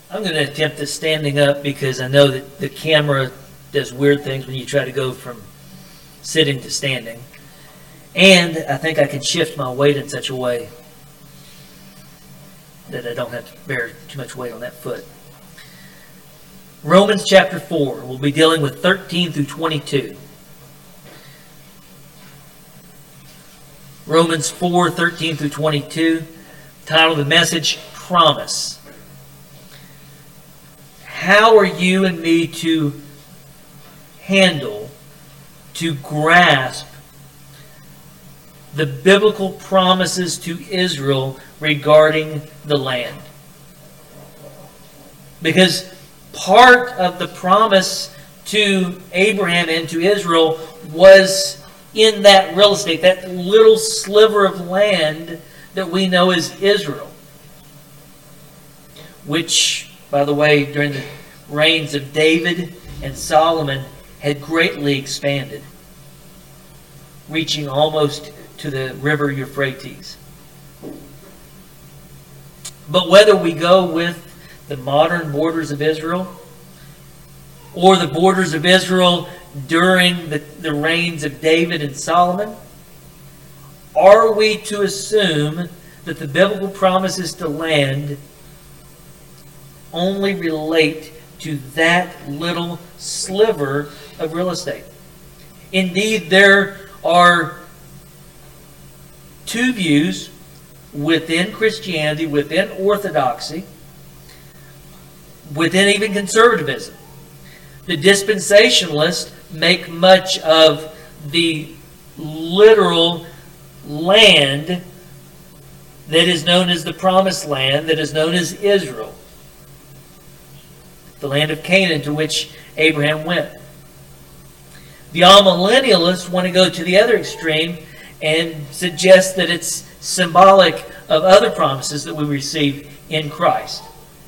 I'm going to attempt this standing up because I know that the camera does weird things when you try to go from sitting to standing. And I think I can shift my weight in such a way that I don't have to bear too much weight on that foot. Romans chapter 4. We'll be dealing with 13 through 22. Romans 4, 13 through 22. Title of the message, Promise. How are you and me to handle, to grasp the biblical promises to Israel regarding the land? Because part of the promise to Abraham and to Israel was in that real estate, that little sliver of land that we know as Israel, which, by the way, during the reigns of David and Solomon had greatly expanded, reaching almost to the river Euphrates. But whether we go with the modern borders of Israel or the borders of Israel during the reigns of David and Solomon, are we to assume that the biblical promises to land only relate to that little sliver of real estate? Indeed, there are two views within Christianity, within Orthodoxy, within even conservatism. The dispensationalists make much of the literal land that is known as the Promised Land, that is known as Israel, the land of Canaan to which Abraham went. The amillennialists want to go to the other extreme and suggest that it's symbolic of other promises that we receive in Christ.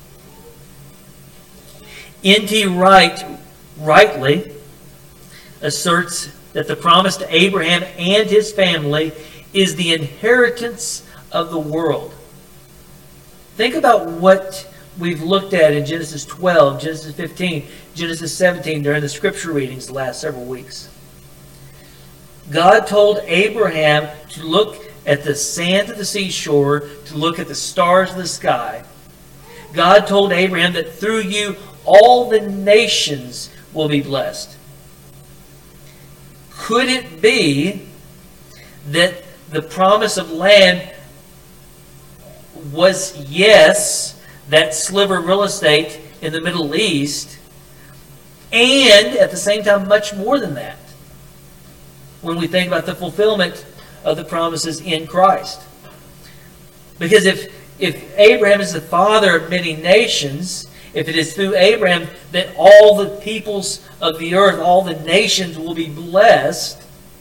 N.T. Wright rightly asserts that the promise to Abraham and his family is the inheritance of the world. Think about what we've looked at in Genesis 12, Genesis 15, Genesis 17 during the scripture readings the last several weeks. God told Abraham to look at the sand of the seashore, to look at the stars of the sky. God told Abraham that through you all the nations will be blessed. Could it be that the promise of land was, yes, that sliver of real estate in the Middle East, and at the same time much more than that when we think about the fulfillment of the promises in Christ? Because if Abraham is the father of many nations, if it is through Abraham that all the peoples of the earth, all the nations will be blessed,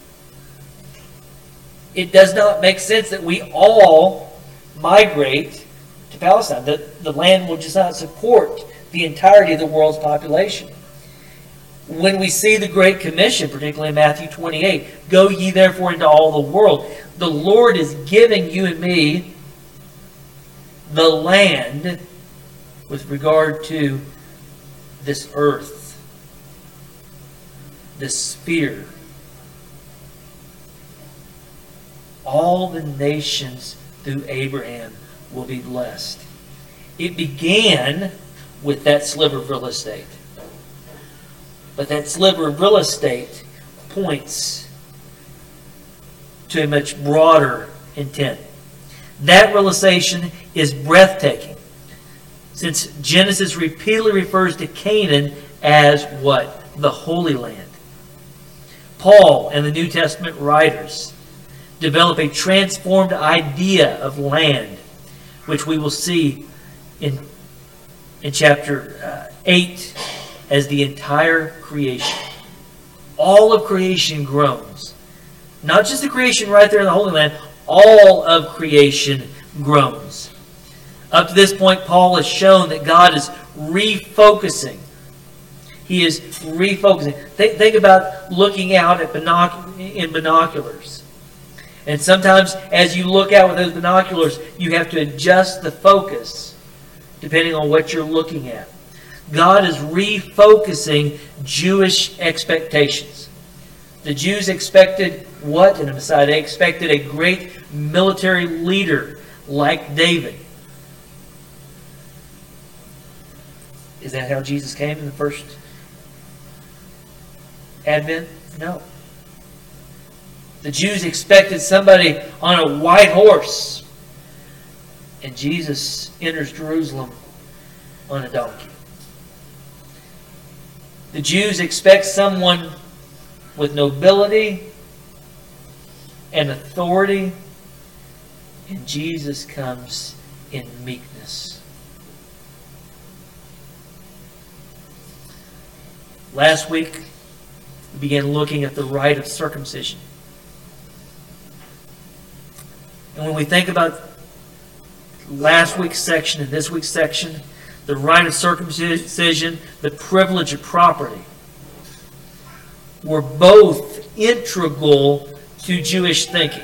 it does not make sense that we all migrate to Palestine. The land will just not support the entirety of the world's population. When we see the Great Commission, particularly in Matthew 28, go ye therefore into all the world, the Lord is giving you and me the land with regard to this earth, this sphere. All the nations through Abraham will be blessed. It began with that sliver of real estate. But that sliver of real estate points to a much broader intent. That realization is breathtaking, since Genesis repeatedly refers to Canaan as what? The Holy Land. Paul and the New Testament writers develop a transformed idea of land, which we will see in chapter 8 as the entire creation. All of creation groans. Not just the creation right there in the Holy Land, all of creation groans. Up to this point, Paul has shown that God is refocusing. He is refocusing. Think about looking out at in binoculars. And sometimes as you look out with those binoculars, you have to adjust the focus depending on what you're looking at. God is refocusing Jewish expectations. The Jews expected what in the Messiah? They expected a great military leader like David. Is that how Jesus came in the first Advent? No. The Jews expected somebody on a white horse. And Jesus enters Jerusalem on a donkey. The Jews expect someone with nobility and authority. And Jesus comes in meekness. Last week, we began looking at the rite of circumcision. And when we think about last week's section and this week's section, the rite of circumcision, the privilege of property, were both integral to Jewish thinking.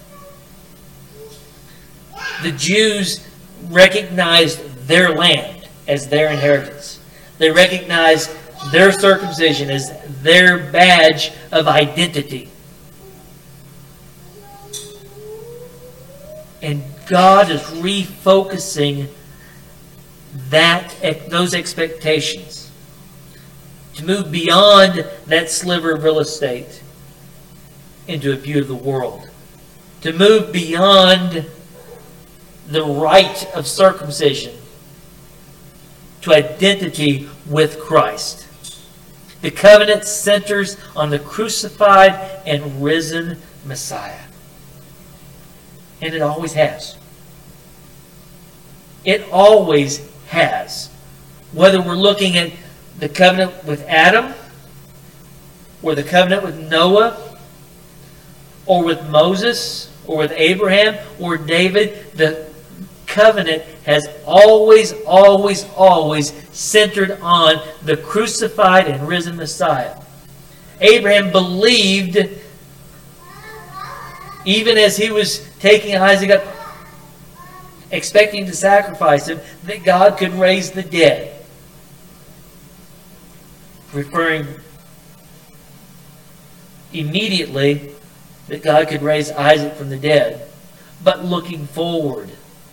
The Jews recognized their land as their inheritance. They recognized their circumcision as their badge of identity. And God is refocusing those expectations to move beyond that sliver of real estate into a view of the world. To move beyond the rite of circumcision to identity with Christ. The covenant centers on the crucified and risen Messiah. And it always has. It always has. Whether we're looking at the covenant with Adam, or the covenant with Noah, or with Moses, or with Abraham, or David, the covenant has always centered on the crucified and risen Messiah. Abraham believed, even as he was taking Isaac up, expecting to sacrifice him, that God could raise the dead. Referring immediately that God could raise Isaac from the dead, but looking forward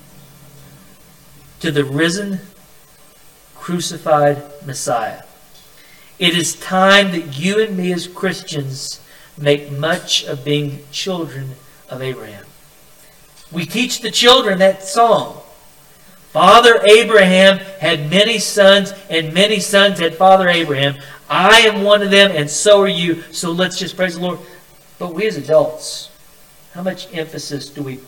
to the risen, crucified Messiah. It is time that you and me as Christians make much of being children of Abraham. We teach the children that song. Father Abraham had many sons, and many sons had Father Abraham. I am one of them, and so are you. So let's just praise the Lord. But we as adults, how much emphasis do we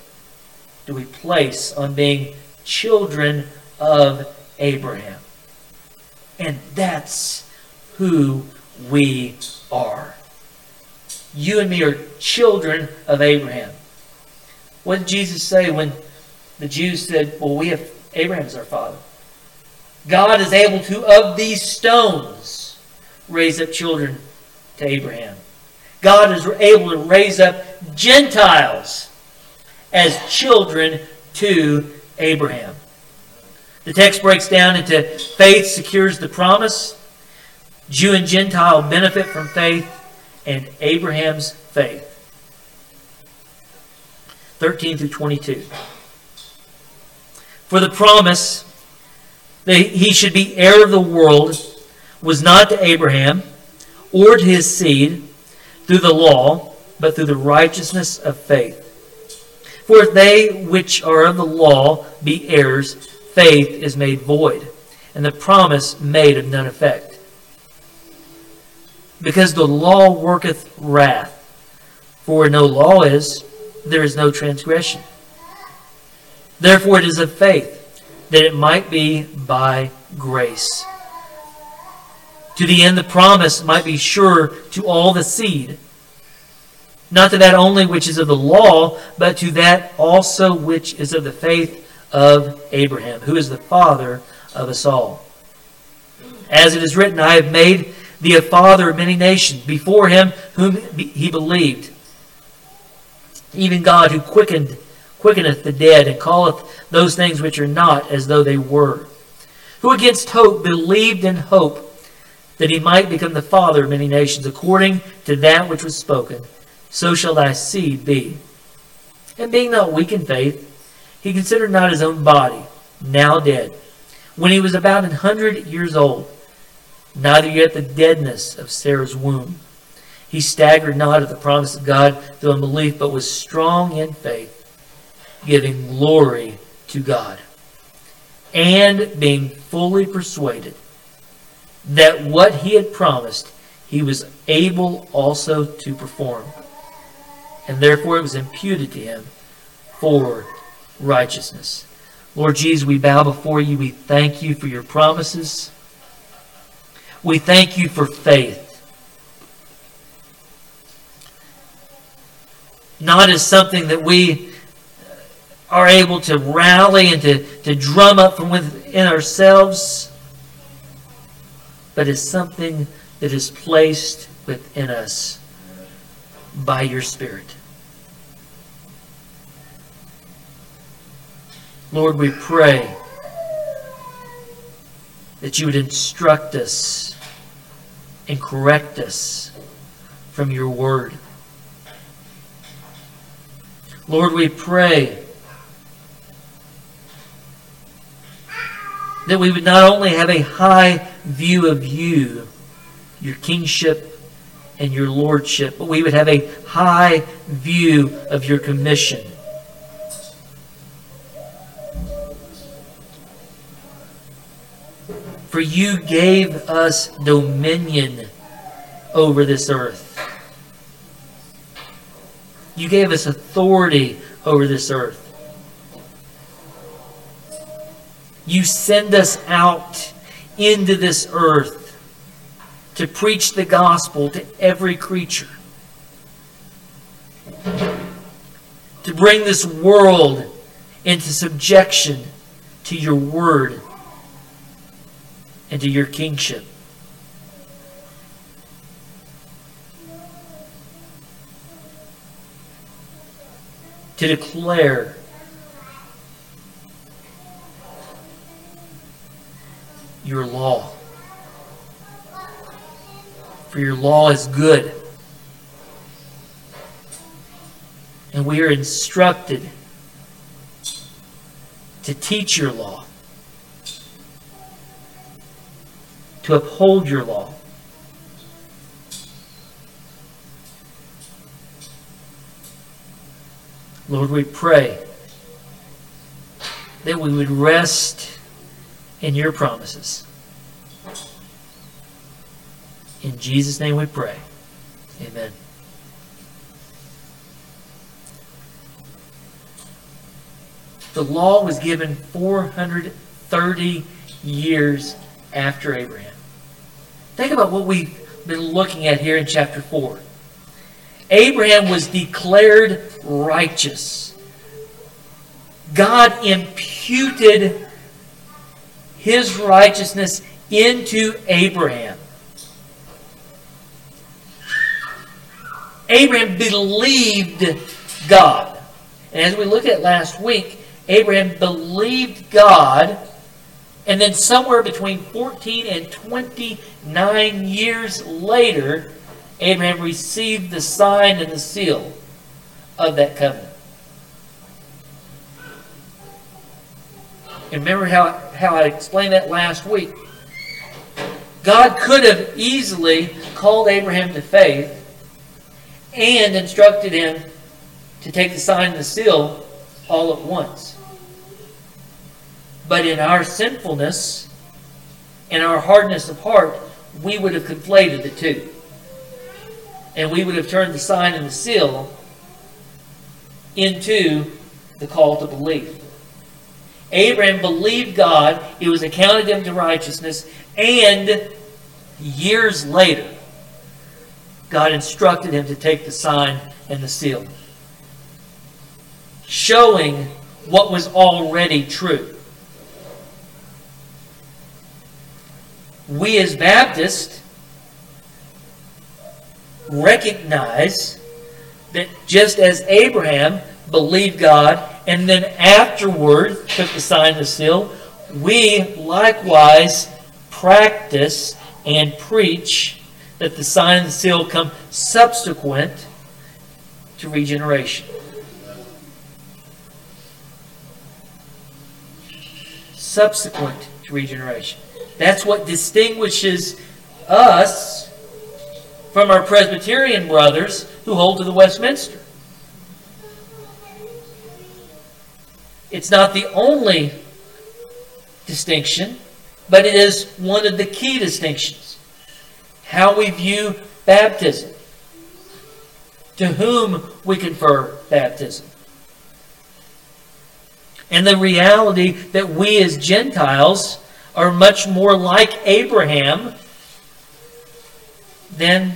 place on being children of Abraham? And that's who we are. You and me are children of Abraham. What did Jesus say when the Jews said, well, we have Abraham as our father? God is able to, of these stones, raise up children to Abraham. God is able to raise up Gentiles as children to Abraham. The text breaks down into faith secures the promise, Jew and Gentile benefit from faith, and Abraham's faith. 13 through 22. For the promise that he should be heir of the world was not to Abraham or to his seed through the law, but through the righteousness of faith. For if they which are of the law be heirs, faith is made void, and the promise made of none effect. Because the law worketh wrath, for where no law is, there is no transgression. Therefore it is of faith, that it might be by grace, to the end the promise might be sure to all the seed, not to that only which is of the law, but to that also which is of the faith of Abraham, who is the father of us all. As it is written, I have made thee a father of many nations, before him whom he believed, even God who quickeneth quickeneth the dead, and calleth those things which are not as though they were. Who against hope believed in hope, that he might become the father of many nations, according to that which was spoken, so shall thy seed be. And being not weak in faith, he considered not his own body, now dead, when he was about 100 years old, neither yet the deadness of Sarah's womb. He staggered not at the promise of God through unbelief, but was strong in faith, giving glory to God, and being fully persuaded that what he had promised he was able also to perform. And therefore it was imputed to him for righteousness. Lord Jesus, we bow before you. We thank you for your promises. We thank you for faith. Not as something that we are able to rally and to drum up from within ourselves, but as something that is placed within us by your Spirit. Lord, we pray that you would instruct us and correct us from your word. Lord, we pray that we would not only have a high view of you, your kingship and your lordship, but we would have a high view of your commission. For you gave us dominion over this earth. You gave us authority over this earth. You send us out into this earth to preach the gospel to every creature. To bring this world into subjection to your word and to your kingship. To declare your law. For your law is good. And we are instructed to teach your law. To uphold your law. Lord, we pray that we would rest in your promises. In Jesus' name we pray. Amen. The law was given 430 years after Abraham. Think about what we've been looking at here in chapter 4. Abraham was declared righteous. God imputed his righteousness into Abraham. Abraham believed God. And as we looked at last week, Abraham believed God, and then somewhere between 14 and 29 years later, Abraham received the sign and the seal of that covenant. And remember how I explained that last week. God could have easily called Abraham to faith and instructed him to take the sign and the seal all at once. But in our sinfulness and our hardness of heart, we would have conflated the two. And we would have turned the sign and the seal into the call to belief. Abraham believed God, it was accounted to him to righteousness, and years later, God instructed him to take the sign and the seal, showing what was already true. We as Baptists recognize that just as Abraham believed God and then afterward took the sign of the seal, we likewise practice and preach that the sign of the seal come subsequent to regeneration. Subsequent to regeneration. That's what distinguishes us from our Presbyterian brothers who hold to the Westminster. It's not the only distinction, but it is one of the key distinctions. How we view baptism. To whom we confer baptism. And the reality that we as Gentiles are much more like Abraham than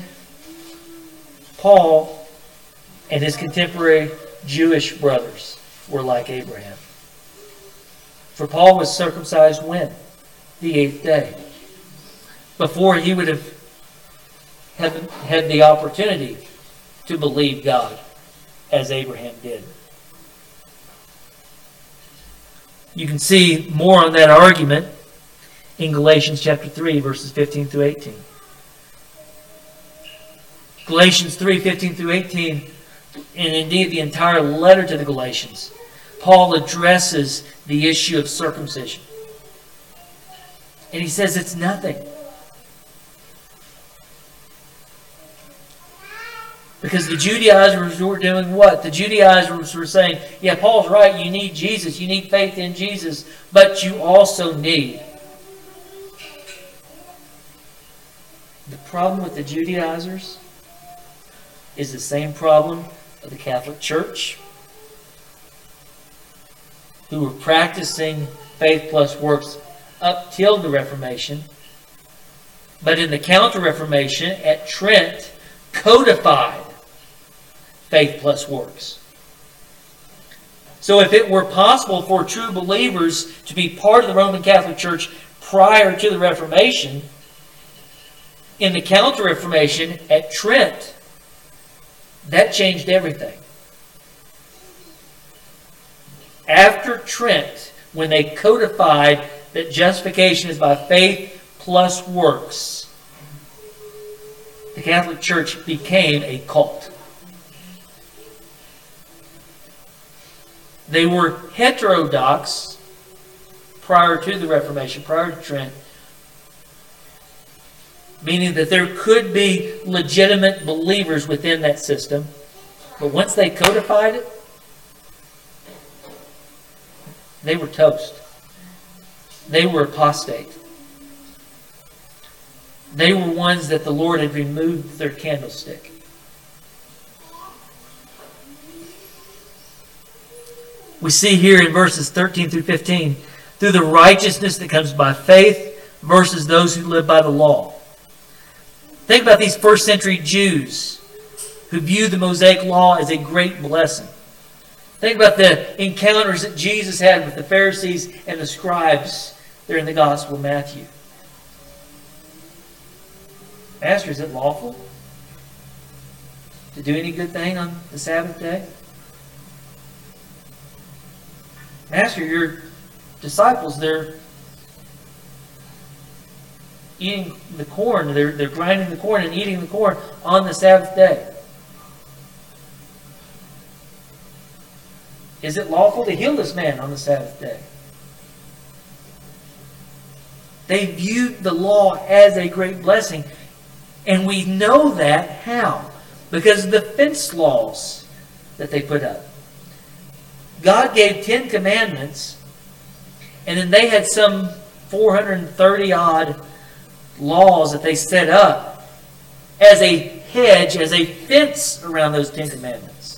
Paul and his contemporary Jewish brothers were like Abraham. For Paul was circumcised when? The 8th day. Before he would have had the opportunity to believe God as Abraham did. You can see more on that argument in Galatians chapter 3, verses 15 through 18. Galatians 3, 15 through 18, and indeed the entire letter to the Galatians, Paul addresses the issue of circumcision. And he says it's nothing. Because the Judaizers were doing what? The Judaizers were saying, yeah, Paul's right, you need Jesus, you need faith in Jesus, but you also need. The problem with the Judaizers is the same problem of the Catholic Church, who were practicing faith plus works up till the Reformation, but in the Counter-Reformation at Trent codified faith plus works. So if it were possible for true believers to be part of the Roman Catholic Church prior to the Reformation, in the Counter-Reformation at Trent, that changed everything. After Trent, when they codified that justification is by faith plus works, the Catholic Church became a cult. They were heterodox prior to the Reformation, prior to Trent, meaning that there could be legitimate believers within that system. But once they codified it, they were toast. They were apostate. They were ones that the Lord had removed their candlestick. We see here in verses 13 through 15, through the righteousness that comes by faith versus those who live by the law. Think about these first century Jews who viewed the Mosaic Law as a great blessing. Think about the encounters that Jesus had with the Pharisees and the scribes there in the Gospel of Matthew. Master, is it lawful to do any good thing on the Sabbath day? Master, your disciples, they're eating the corn. They're grinding the corn and eating the corn on the Sabbath day. Is it lawful to heal this man on the Sabbath day? They viewed the law as a great blessing. And we know that how? Because of the fence laws that they put up. God gave 10 commandments, and then they had some 430 odd laws that they set up as a hedge, as a fence around those 10 commandments.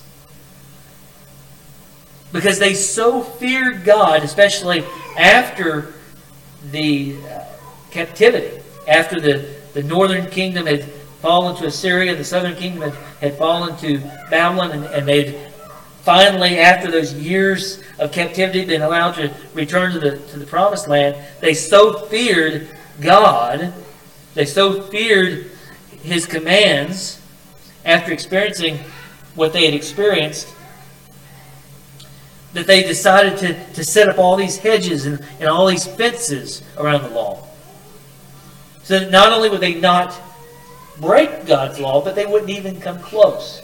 Because they so feared God, especially after the captivity, after the northern kingdom had fallen to Assyria, the southern kingdom had fallen to Babylon, and they'd finally, after those years of captivity, been allowed to return to the promised land. They so feared God, they so feared His commands after experiencing what they had experienced, that they decided to set up all these hedges and all these fences around the law. So that not only would they not break God's law, but they wouldn't even come close.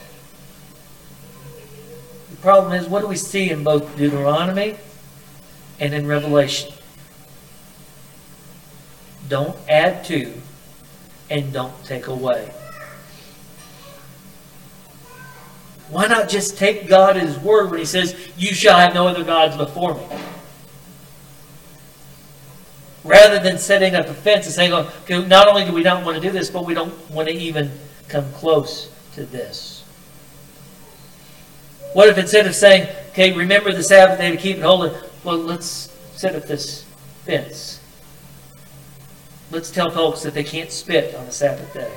The problem is, what do we see in both Deuteronomy and in Revelation? Don't add to and don't take away. Why not just take God at His word when He says, you shall have no other gods before me? Rather than setting up a fence and saying, okay, not only do we not want to do this, but we don't want to even come close to this. What if instead of saying, okay, remember the Sabbath day to keep it holy, well, let's set up this fence. Let's tell folks that they can't spit on the Sabbath day,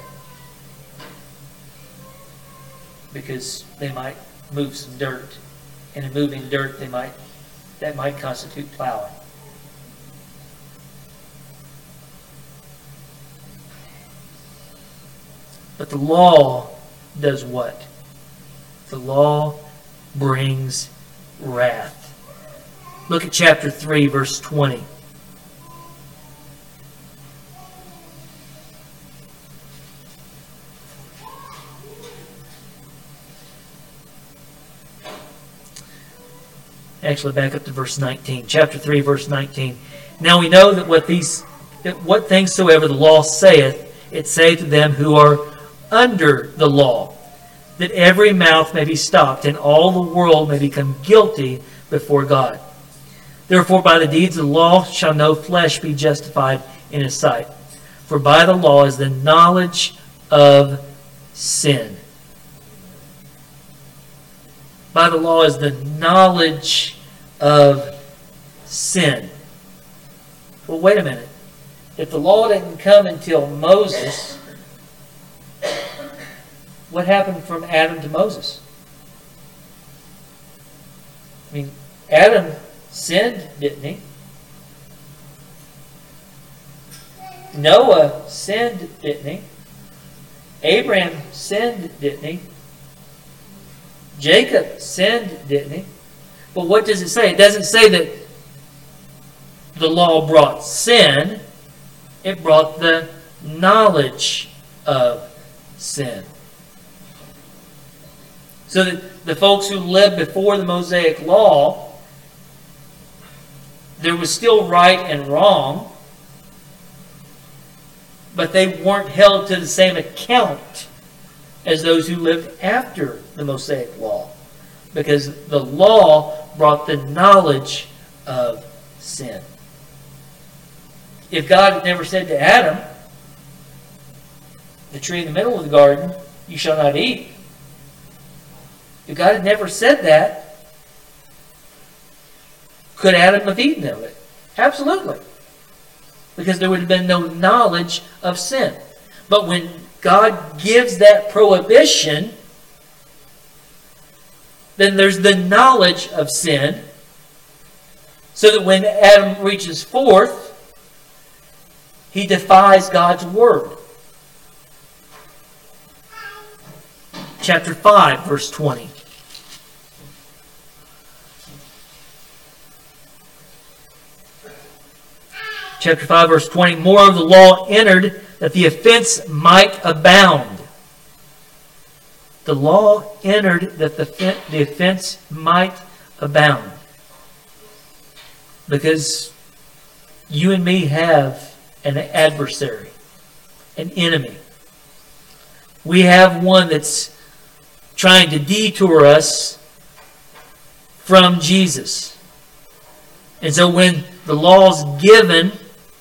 because they might move some dirt. And in moving dirt, that might constitute plowing. But the law does what? The law brings wrath. Look at chapter 3, verse 20. Actually, back up to verse 19. Chapter 3, verse 19. Now we know that what things soever the law saith, it saith to them who are under the law, that every mouth may be stopped, and all the world may become guilty before God. Therefore, by the deeds of the law shall no flesh be justified in His sight. For by the law is the knowledge of sin. By the law is the knowledge of sin. Well, wait a minute. If the law didn't come until Moses, what happened from Adam to Moses? I mean, Adam sinned, didn't he? Noah sinned, didn't he? Abraham sinned, didn't he? Jacob sinned, didn't he? But what does it say? It doesn't say that the law brought sin. It brought the knowledge of sin. So that the folks who lived before the Mosaic law, there was still right and wrong, but they weren't held to the same account as those who lived after the Mosaic law, because the law brought the knowledge of sin. If God had never said to Adam, the tree in the middle of the garden, you shall not eat. If God had never said that, could Adam have eaten of it? Absolutely. Because there would have been no knowledge of sin. But when God gives that prohibition, then there's the knowledge of sin, so that when Adam reaches forth, he defies God's word. Chapter 5, verse 20. Chapter 5, verse 20. More of the law entered, that the offense might abound. The law entered that the offense might abound. Because you and me have an adversary, an enemy. We have one that's trying to detour us from Jesus. And so when the law's given,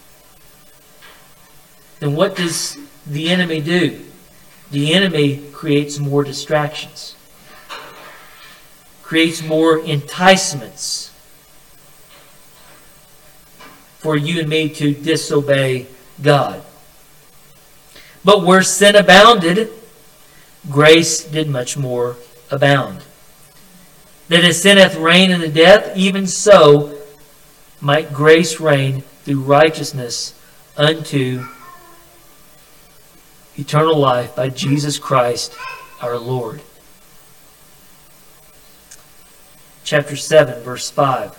then what does the enemy do? The enemy creates more distractions, creates more enticements for you and me to disobey God. But where sin abounded, grace did much more abound. That as sin hath reigned in the death, even so might grace reign through righteousness unto eternal life by Jesus Christ our Lord. chapter 7, verse 5.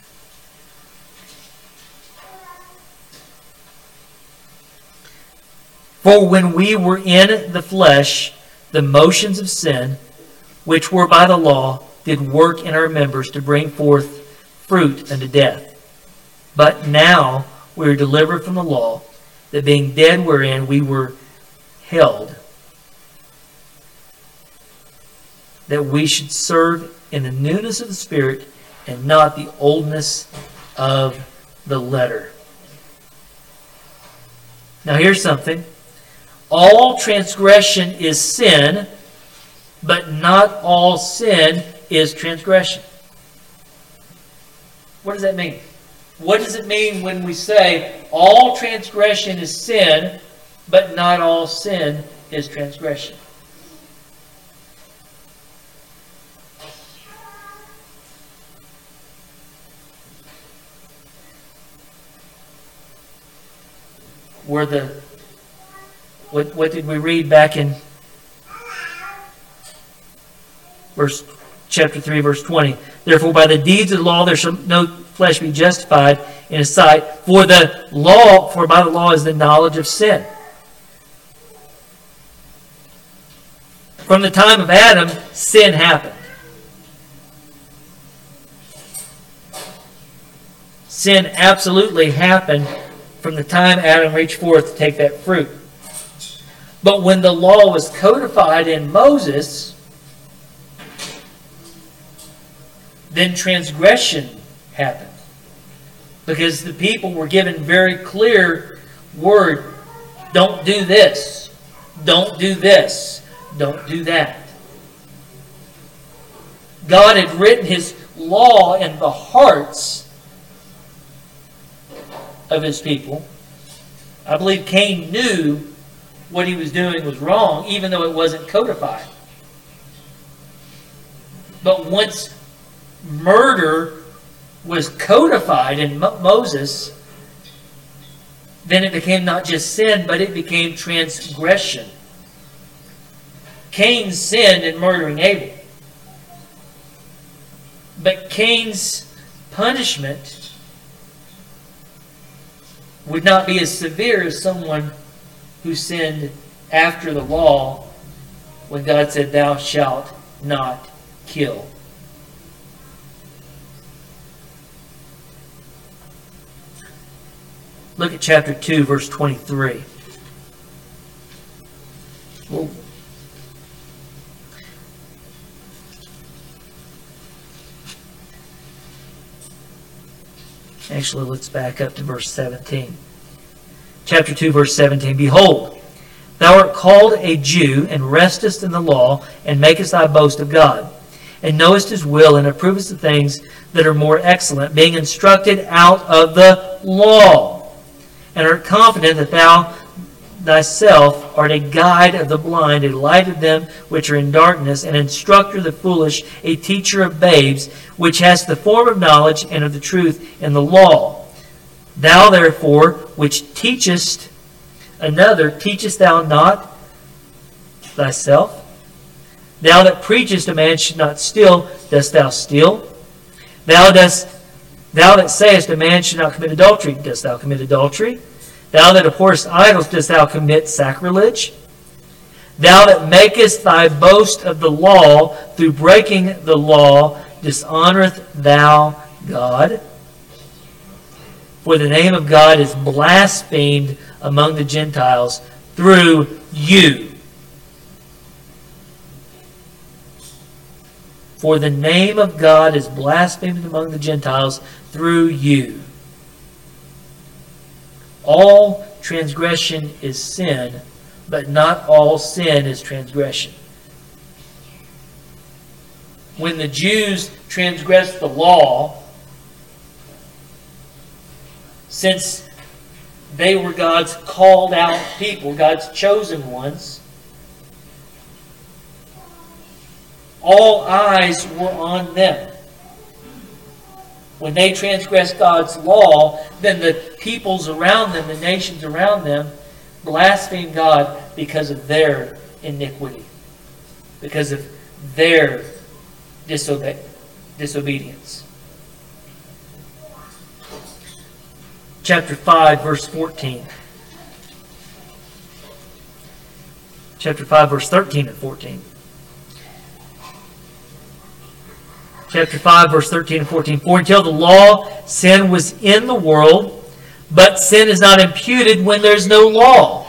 For when we were in the flesh, the motions of sin, which were by the law, did work in our members to bring forth fruit unto death. But now we are delivered from the law, that being dead wherein we were held, that we should serve in the newness of the Spirit and not the oldness of the letter. Now here's something. All transgression is sin, but not all sin is transgression. What does that mean? What does it mean when we say all transgression is sin, but not all sin is transgression? What did we read back in chapter 3, verse 20? Therefore, by the deeds of the law there shall no flesh be justified in his sight, for by the law is the knowledge of sin. From the time of Adam, sin happened. Sin absolutely happened from the time Adam reached forth to take that fruit. But when the law was codified in Moses, then transgression happened. Because the people were given very clear word, don't do this, don't do this, don't do that. God had written His law in the hearts of His people. I believe Cain knew what he was doing was wrong, even though it wasn't codified. But once murder was codified in Moses, then it became not just sin, but it became transgression. Cain sinned in murdering Abel. But Cain's punishment would not be as severe as someone who sinned after the law, when God said, "Thou shalt not kill." Look at chapter 2, verse 23. Well, actually, let's back up to verse 17. Chapter 2, verse 17. Behold, thou art called a Jew, and restest in the law, and makest thy boast of God, and knowest His will, and approvest the things that are more excellent, being instructed out of the law, and art confident that thou thyself art a guide of the blind, a light of them which are in darkness, an instructor of the foolish, a teacher of babes, which hast the form of knowledge and of the truth in the law. Thou therefore, which teachest another, teachest thou not thyself? Thou that preachest a man should not steal, dost thou steal? Thou that sayest a man should not commit adultery, dost thou commit adultery? Thou that abhorrest idols, dost thou commit sacrilege? Thou that makest thy boast of the law, through breaking the law, dishonoreth thou God? For the name of God is blasphemed among the Gentiles through you. For the name of God is blasphemed among the Gentiles through you. All transgression is sin, but not all sin is transgression. When the Jews transgressed the law, since they were God's called out people, God's chosen ones, all eyes were on them. When they transgressed God's law, then the peoples around them, the nations around them, blasphemed God because of their iniquity, because of their disobedience. disobedience. Chapter 5, verse 14. Chapter 5, verse 13 and 14. Chapter 5, verse 13 and 14. For until the law, sin was in the world, but sin is not imputed when there's no law.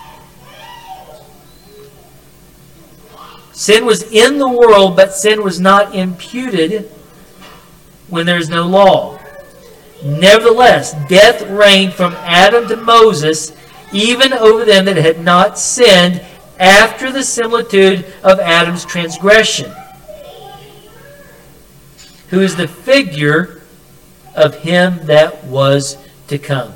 Sin was in the world, but sin was not imputed when there's no law. Nevertheless, death reigned from Adam to Moses, even over them that had not sinned, after the similitude of Adam's transgression, who is the figure of him that was to come.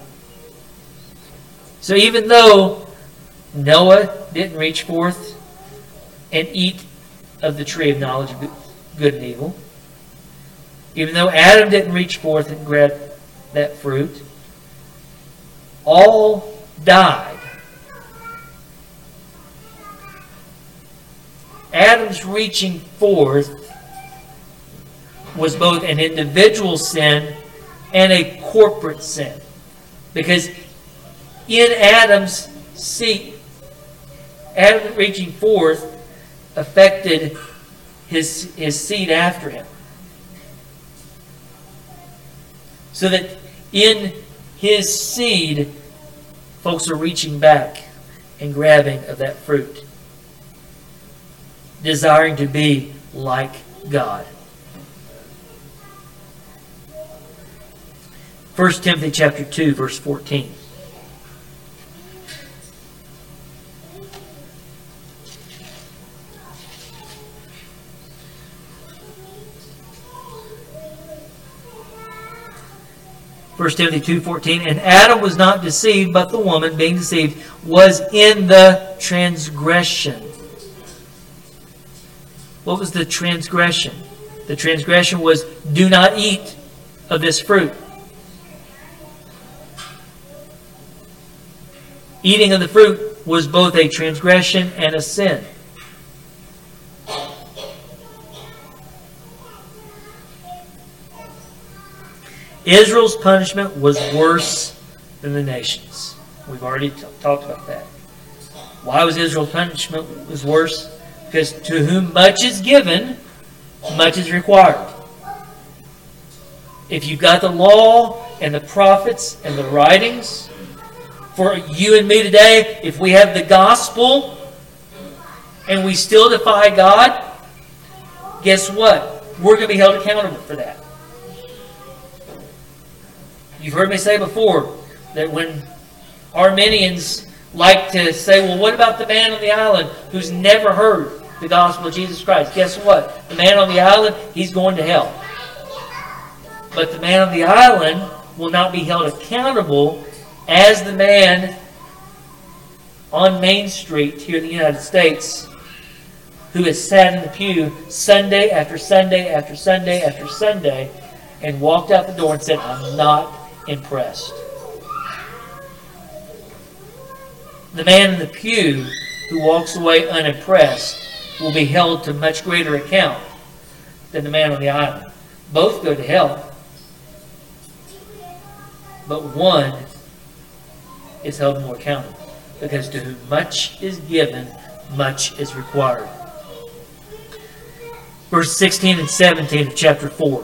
So even though Noah didn't reach forth and eat of the tree of knowledge of good and evil, even though Adam didn't reach forth and grab that fruit, all died. Adam's reaching forth was both an individual sin and a corporate sin. Because in Adam's seed, Adam reaching forth affected his seed after him. So that in his seed, folks are reaching back and grabbing of that fruit, desiring to be like God. 1 Timothy chapter 2, verse 14. First Timothy 2:14, and Adam was not deceived, but the woman, being deceived, was in the transgression. What was the transgression? The transgression was, do not eat of this fruit. Eating of the fruit was both a transgression and a sin. Israel's punishment was worse than the nations. We've already talked about that. Why was Israel's punishment was worse? Because to whom much is given, much is required. If you've got the law and the prophets and the writings, for you and me today, if we have the gospel and we still defy God, guess what? We're going to be held accountable for that. You've heard me say before that when Arminians like to say, well, what about the man on the island who's never heard the gospel of Jesus Christ? Guess what? The man on the island, he's going to hell. But the man on the island will not be held accountable as the man on Main Street here in the United States who has sat in the pew Sunday after Sunday after Sunday after Sunday and walked out the door and said, I'm not impressed. The man in the pew who walks away unimpressed will be held to much greater account than the man on the island. Both go to hell. But one is held more accountable. Because to whom much is given, much is required. Verse 16 and 17 of chapter 4.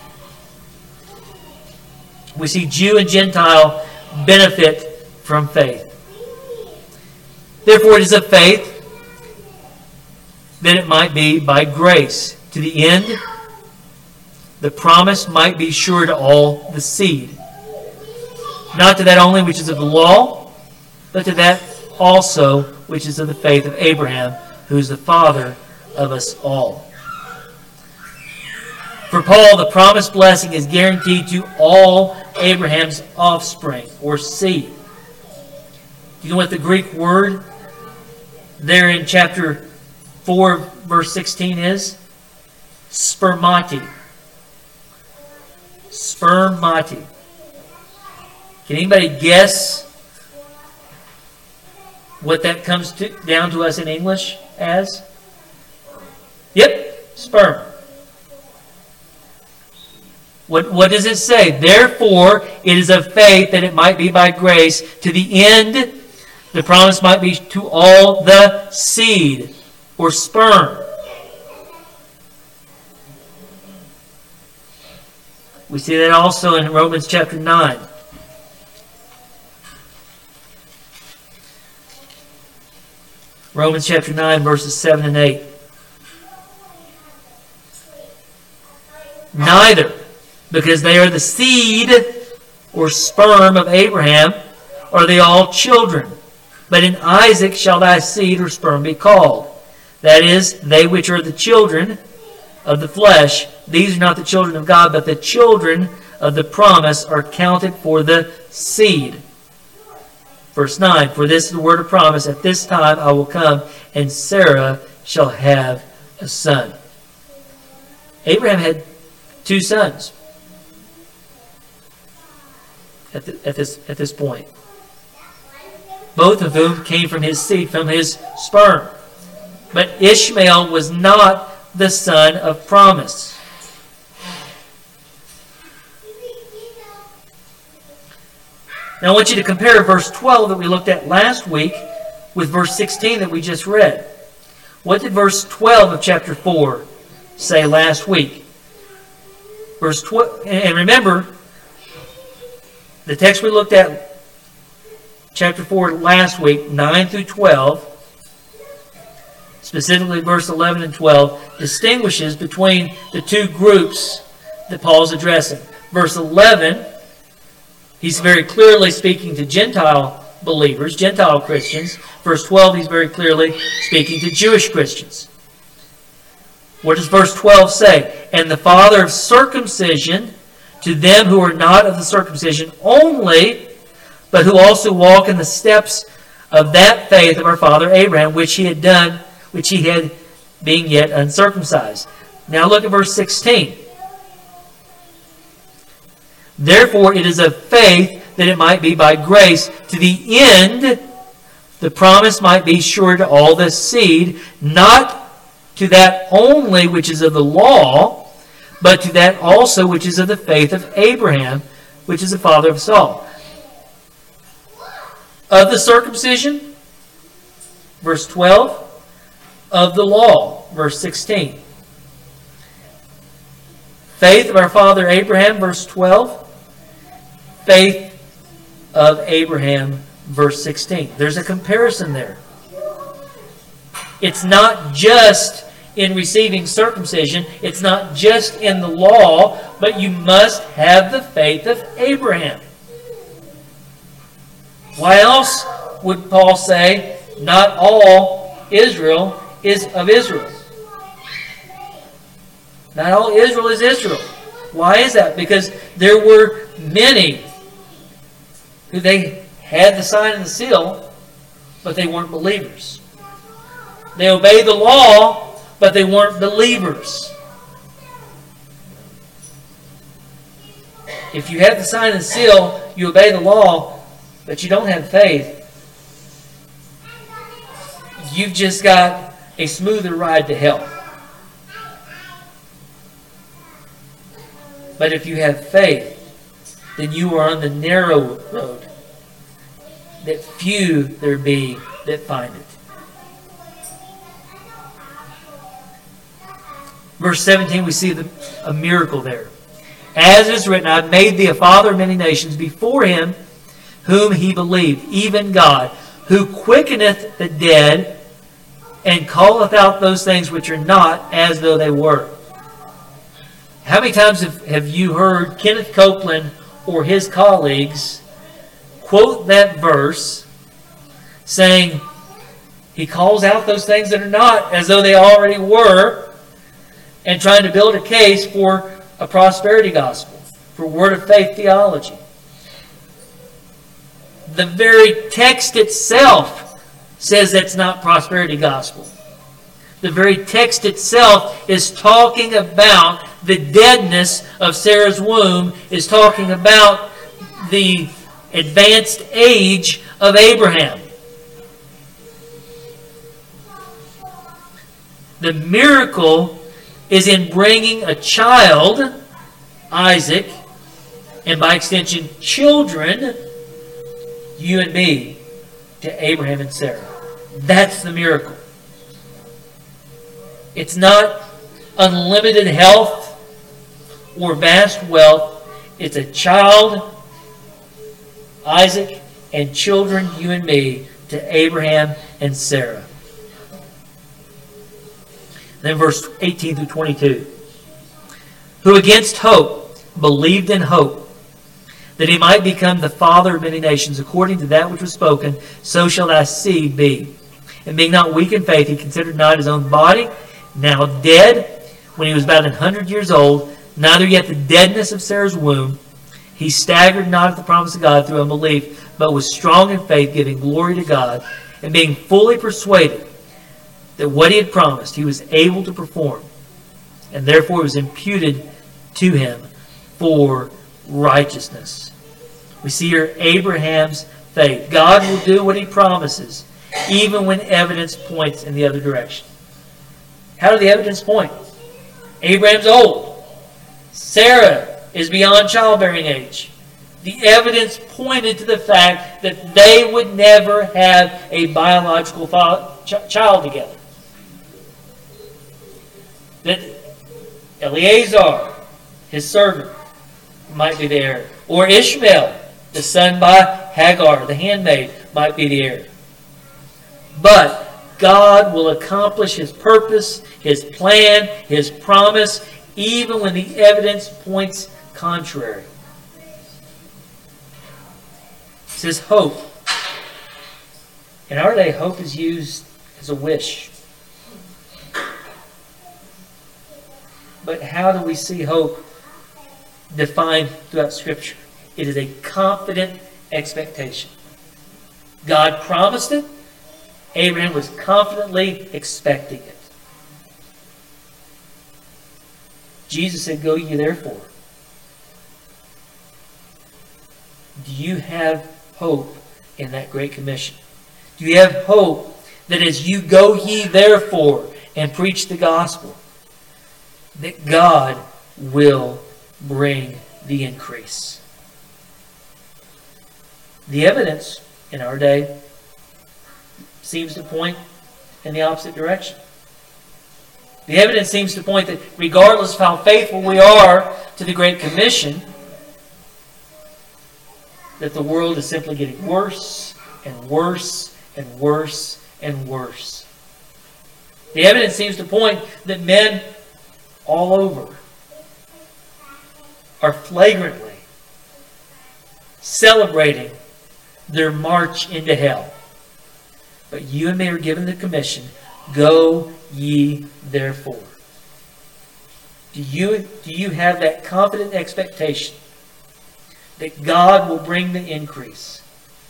We see Jew and Gentile benefit from faith. Therefore it is of faith that it might be by grace, to the end the promise might be sure to all the seed. Not to that only which is of the law, but to that also which is of the faith of Abraham, who is the father of us all. For Paul, the promised blessing is guaranteed to all Abraham's offspring, or seed. Do you know what the Greek word there in chapter 4, verse 16 is? Spermati. Spermati. Can anybody guess what that comes down to us in English as? Yep, sperm. What does it say? Therefore, it is of faith that it might be by grace, to the end the promise might be to all the seed or sperm. We see that also in Romans chapter 9. Romans chapter 9, verses 7 and 8. Neither, because they are the seed or sperm of Abraham, are they all children. But in Isaac shall thy seed or sperm be called. That is, they which are the children of the flesh, these are not the children of God, but the children of the promise are counted for the seed. Verse 9, for this is the word of promise, at this time I will come, and Sarah shall have a son. Abraham had 2 sons at this point. Both of whom came from his seed, from his sperm. But Ishmael was not the son of promise. Now I want you to compare verse 12 that we looked at last week with verse 16 that we just read. What did verse 12 of chapter 4 say last week? Verse 12, and remember, the text we looked at chapter 4 last week, 9 through 12, specifically verse 11 and 12, distinguishes between the two groups that Paul's addressing. Verse 11, he's very clearly speaking to Gentile believers, Gentile Christians. Verse 12, he's very clearly speaking to Jewish Christians. What does verse 12 say? And the father of circumcision to them who are not of the circumcision only, but who also walk in the steps of that faith of our father Abraham, which he had done, which he had being yet uncircumcised. Now look at verse 16. Therefore it is of faith that it might be by grace, to the end the promise might be sure to all the seed, not to that only which is of the law, but to that also which is of the faith of Abraham, which is the father of us all. Of the circumcision, verse 12. Of the law, verse 16. Faith of our father Abraham, verse 12. Faith of Abraham, verse 16. There's a comparison there. It's not just in receiving circumcision. It's not just in the law, but you must have the faith of Abraham. Why else would Paul say, not all Israel is of Israel? Not all Israel is Israel. Why is that? Because there were many who they had the sign and the seal, but they weren't believers. They obeyed the law, but they weren't believers. If you have the sign and the seal, you obey the law, but you don't have faith, you've just got a smoother ride to hell. But if you have faith, then you are on the narrow road that few there be that find it. Verse 17, we see a miracle there. As is written, I have made thee a father of many nations before him whom he believed, even God, who quickeneth the dead and calleth out those things which are not as though they were. How many times have you heard Kenneth Copeland or his colleagues quote that verse saying he calls out those things that are not as though they already were, and trying to build a case for a prosperity gospel, for word of faith theology? The very text itself says that's not prosperity gospel. The very text itself is talking about the deadness of Sarah's womb, is talking about the advanced age of Abraham. The miracle is in bringing a child Isaac, and by extension, children, you and me, to Abraham and Sarah. That's the miracle. It's not unlimited health or vast wealth. It's a child, Isaac, and children, you and me, to Abraham and Sarah. Then verse 18 through 22. Who against hope believed in hope, that he might become the father of many nations, according to that which was spoken, so shall thy seed be. And being not weak in faith, he considered not his own body, now dead, when he was about 100 years old, neither yet the deadness of Sarah's womb. He staggered not at the promise of God through unbelief, but was strong in faith, giving glory to God, and being fully persuaded that what he had promised he was able to perform, and therefore it was imputed to him for righteousness. We see here Abraham's faith. God will do what he promises, even when evidence points in the other direction. How did the evidence point? Abraham's old. Sarah is beyond childbearing age. The evidence pointed to the fact that they would never have a biological child together. That Eleazar, his servant, might be the heir. Or Ishmael, the son by Hagar, the handmaid, might be the heir. But God will accomplish his purpose, his plan, his promise, even when the evidence points contrary. It says hope. In our day, hope is used as a wish. But how do we see hope defined throughout Scripture? It is a confident expectation. God promised it. Abraham was confidently expecting it. Jesus said, "Go ye therefore." Do you have hope in that Great Commission? Do you have hope that as you go ye therefore and preach the gospel, that God will bring the increase? The evidence in our day seems to point in the opposite direction. The evidence seems to point that regardless of how faithful we are to the Great Commission, that the world is simply getting worse and worse and worse and worse. The evidence seems to point that men all over are flagrantly celebrating their march into hell. But you and me are given the commission, go ye therefore. Do you have that confident expectation that God will bring the increase?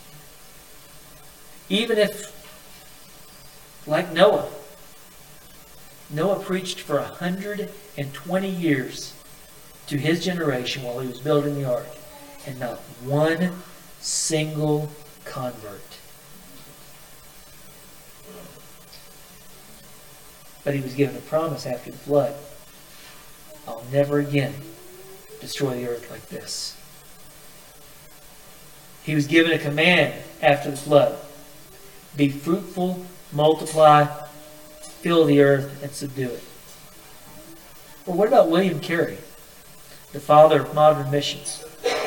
Even if, like Noah preached for 120 years to his generation while he was building the ark, and not one single convert. But he was given a promise after the flood. I'll never again destroy the earth like this. He was given a command after the flood. Be fruitful, multiply, fill the earth, and subdue it. Or what about William Carey, the father of modern missions?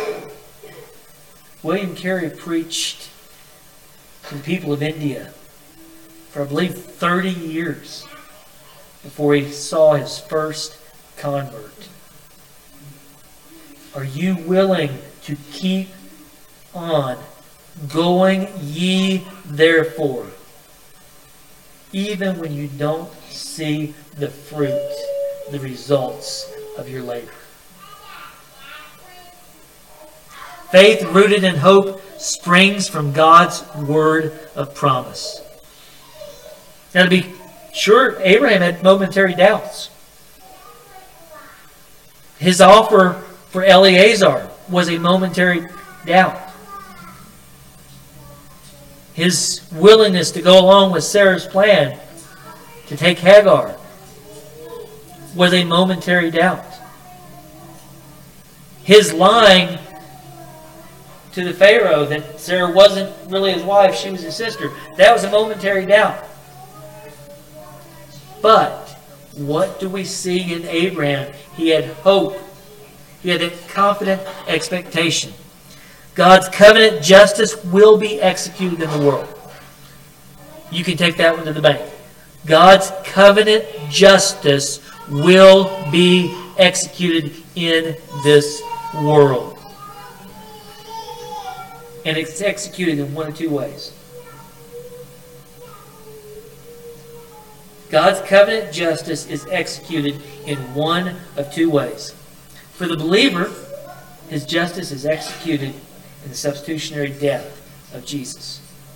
William Carey preached to the people of India for, I believe, 30 years before he saw his first convert. Are you willing to keep on going ye therefore, even when you don't see the fruit, the results of your labor? Faith rooted in hope springs from God's word of promise. Now, to be sure, Abraham had momentary doubts. His offer for Eleazar was a momentary doubt. His willingness to go along with Sarah's plan to take Hagar was a momentary doubt. His lying to the Pharaoh that Sarah wasn't really his wife, she was his sister, that was a momentary doubt. But what do we see in Abraham? He had hope. He had a confident expectation. God's covenant justice will be executed in the world. You can take that one to the bank. God's covenant justice will be executed in this world. And it's executed in one of two ways. God's covenant justice is executed in one of two ways. For the believer, his justice is executed in the substitutionary death of Jesus.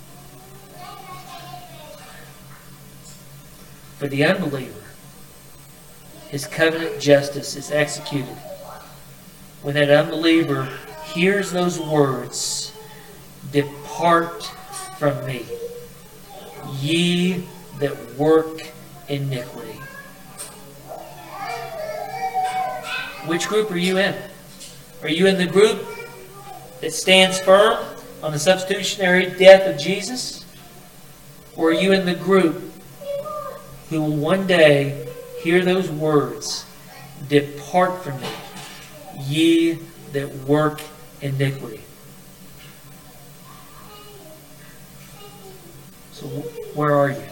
For the unbeliever, his covenant justice is executed when that unbeliever hears those words, "Depart from me, ye that work iniquity." Which group are you in? Are you in the group that stands firm on the substitutionary death of Jesus? Or are you in the group who will one day hear those words, "Depart from me, ye that work iniquity"? So where are you?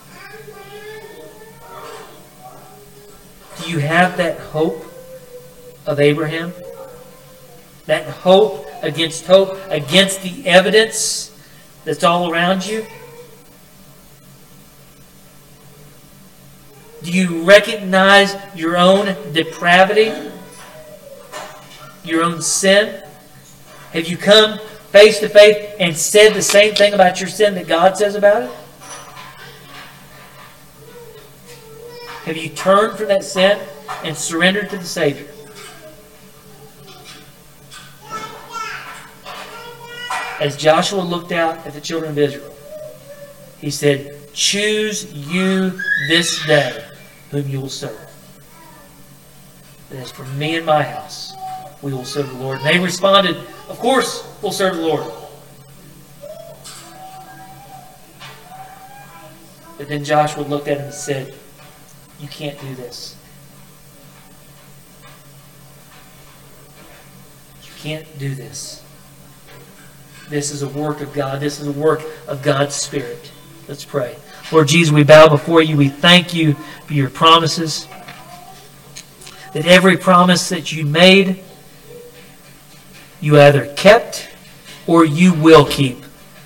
Do you have that hope of Abraham? That hope against the evidence that's all around you? Do you recognize your own depravity? Your own sin? Have you come face to face and said the same thing about your sin that God says about it? Have you turned from that sin and surrendered to the Savior? As Joshua looked out at the children of Israel, he said, "Choose you this day whom you will serve. But as for me and my house, we will serve the Lord." And they responded, "Of course, we'll serve the Lord." But then Joshua looked at him and said, "You can't do this. You can't do this. This is a work of God. This is a work of God's Spirit." Let's pray. Lord Jesus, we bow before you. We thank you for your promises. That every promise that you made, you either kept or you will keep.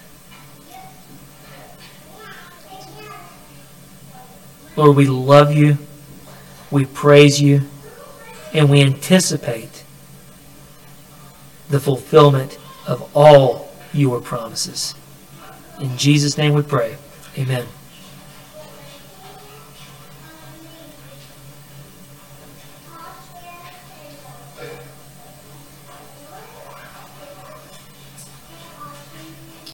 Lord, we love you, we praise you, and we anticipate the fulfillment of all your promises. In Jesus' name we pray. Amen.